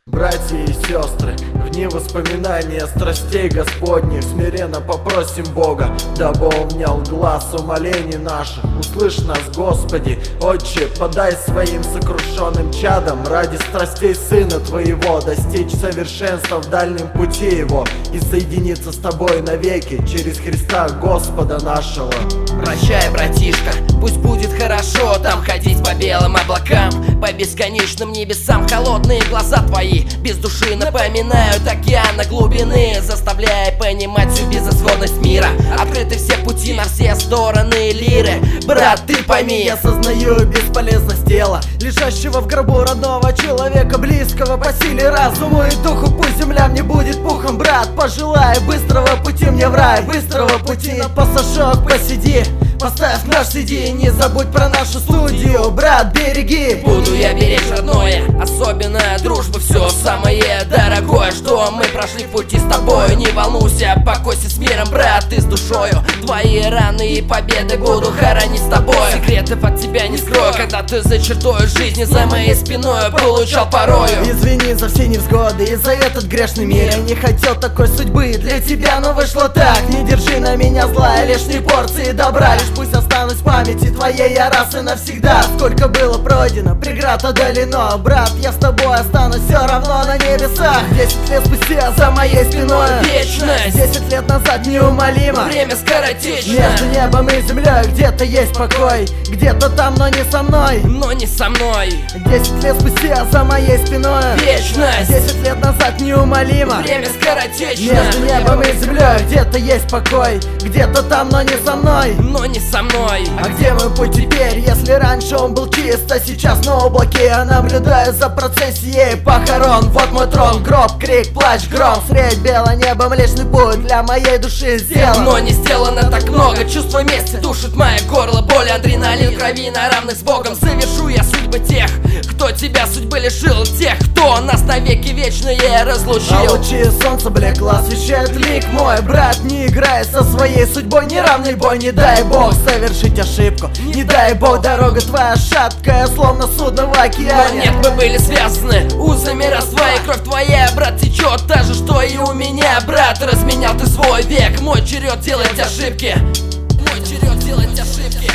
Братья и сестры, в дни воспоминания страстей Господних смиренно попросим Бога, дабы Он внял глаз умолений наших. Услышь нас, Господи, Отче, подай своим сокрушенным чадам ради страстей Сына Твоего достичь совершенства в дальнем пути Его и соединиться с Тобой навеки через Христа Господа нашего. Прощай, братишка, пусть будет хорошо там ходить по белым облакам, по бесконечным небесам. Холодные глаза твои без души напоминают океана глубины, заставляя понимать всю безысходность мира. Открыты все пути на все стороны лиры. Брат, ты пойми, я сознаю бесполезность тела, лежащего в гробу родного человека, близкого по силе разуму и духу. Пусть земля мне будет пухом, брат, пожелай быстрого пути мне в рай, быстрого пути на пассажок посиди. Поставь наш CD, не забудь про нашу студию, брат, береги. Буду я беречь родное, особенно дружбу, все самое дорогое, что мы прошли в пути с тобой. Не волнуйся, покойся с миром, брат, ты с душою. Твои раны и победы буду хоронить с тобой. Секретов от тебя не скрою, когда ты за чертой жизни, за моей спиной получал порою. Извини за все невзгоды и за этот грешный мир. Я не хотел такой судьбы для тебя, но вышло так. Не держи на меня зла и лишние порции добра. Лишь пусть останусь в памяти твоей я раз и навсегда. Сколько было пройдено, преград одолено, брат, я с тобой останусь все равно на небесах. 10 лет спустя за моей спиной вечность, 10 лет назад неумолимо, время скоротечно. Между небом и землей где-то есть покой, где-то там, но не со мной, но не со мной. 10 лет спустя за моей спиной вечность, 10 лет назад неумолимо, время скоротечно. Между небом и землей где-то есть покой, где-то там, но не со мной, но не со мной. А где мой путь теперь, если раньше он был чист, а сейчас на облаке я наблюдаю за процессией похорон. Вот мой трон, гроб, крик, плач, гром. Средь бело небо млечный путь для моей души сделан, но не сделано так много. Чувство мести душит мое горло, боль, адреналин, крови на равных с Богом. Совершу я судьбы тех, кто тебя судьбы лишил, тех, кто нас навеки вечные разлучил. А лучи солнца блекла освещают лик мой, брат, не играй со своей судьбой, неравный бой, не дай Бог совершить ошибку, не дай Бог, дорога твоя шаткая, словно судно в океане. Но нет, мы были связаны узами родства, и кровь твоя, брат, течет та же, что и у меня, брат. Разменял ты свой век, мой черед делать ошибки, мой черед делать ошибки.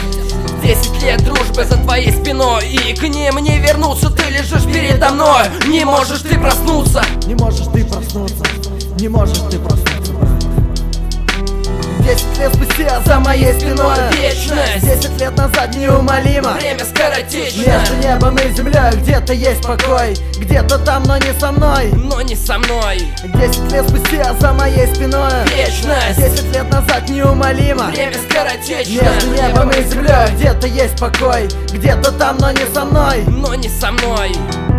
10 лет дружбы за твоей спиной, и к ним не вернуться. Ты лежишь передо мной, не можешь ты проснуться, не можешь ты проснуться, не можешь ты проснуться. 10 лет спустя за моей спиной вечность, 10 лет назад неумолимо, время скоротечно. Между небом и землей где-то есть покой, где-то там, но не со мной, но не со мной. 10 лет спустя за моей спиной вечность, 10 лет назад неумолимо, время скоротечно. Между небом и землей где-то есть покой, где-то там, но не со мной, но не со мной.